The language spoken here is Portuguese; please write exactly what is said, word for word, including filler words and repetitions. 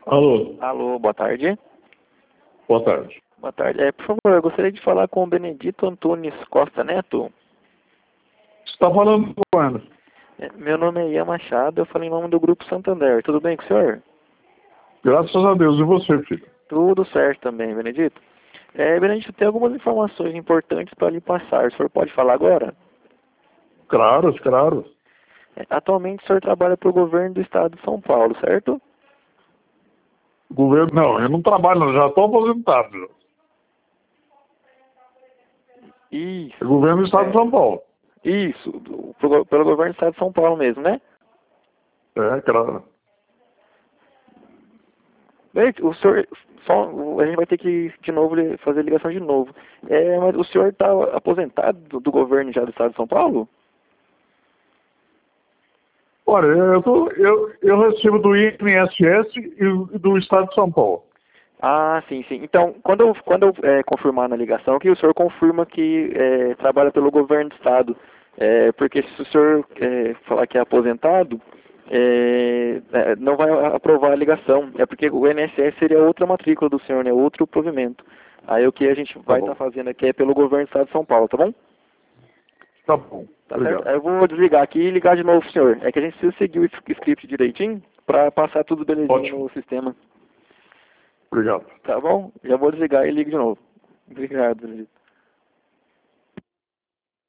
Alô, Alô, boa tarde. boa tarde. Boa tarde. É, por favor, eu gostaria de falar com o Benedito Antunes Costa Neto. Você está falando com ela? É, meu nome é Ian Machado, eu falo em nome do Grupo Santander. Tudo bem com o senhor? Graças a Deus. E você, filho? Tudo certo também, Benedito. É, Benedito, tem algumas informações importantes para lhe passar. O senhor pode falar agora? Claro, claro. É, atualmente o senhor trabalha para o governo do estado de São Paulo, certo? Governo, não, eu não trabalho, eu já estou aposentado. já. É Isso. governo do Estado É, de São Paulo. isso, do- pro- pelo governo do estado de São Paulo mesmo, né? É, claro. Benedito, o senhor, só, o- a gente vai ter que de novo li- fazer ligação de novo. É, mas o senhor está aposentado do, do governo já do estado de São Paulo? Olha, eu, tô, eu, eu recebo do I N S S e do Estado de São Paulo. Ah, sim, sim. Então, quando eu, quando eu é, confirmar na ligação, que o senhor confirma que é, trabalha pelo governo do estado. É, porque se o senhor é, falar que é aposentado, é, é, não vai aprovar a ligação. É porque o I N S S seria outra matrícula do senhor, né? Outro provimento. Aí o que a gente Tá vai estar bom. fazendo aqui é pelo governo do estado de São Paulo, tá bom? Tá bom. Tá certo? Obrigado. Aí eu vou desligar aqui e ligar de novo pro senhor. É que a gente precisa seguir o script direitinho para passar tudo belezinho Ótimo. no sistema. Obrigado. Tá bom? Já vou desligar e ligo de novo. Obrigado, Benedito.